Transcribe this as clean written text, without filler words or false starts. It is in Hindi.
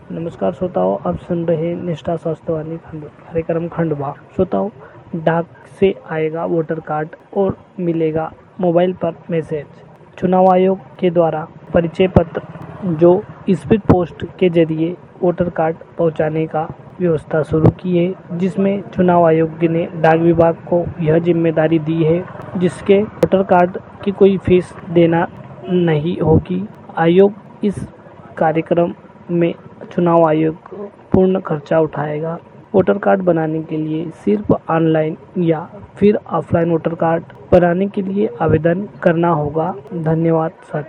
नमस्कार श्रोताओं, आप सुन रहे निष्ठा स्वास्थ्यवाणी कार्यक्रम खंडवा। श्रोताओं, डाक से आएगा वोटर कार्ड और मिलेगा मोबाइल पर मैसेज। चुनाव आयोग के द्वारा परिचय पत्र जो स्पीड पोस्ट के जरिए वोटर कार्ड पहुंचाने का व्यवस्था शुरू की है, जिसमें चुनाव आयोग ने डाक विभाग को यह जिम्मेदारी दी है, जिसके वोटर कार्ड की कोई फीस देना नहीं होगी। आयोग इस कार्यक्रम में चुनाव आयोग पूर्ण खर्चा उठाएगा। वोटर कार्ड बनाने के लिए सिर्फ ऑनलाइन या फिर ऑफलाइन वोटर कार्ड बनाने के लिए आवेदन करना होगा। धन्यवाद साथियों।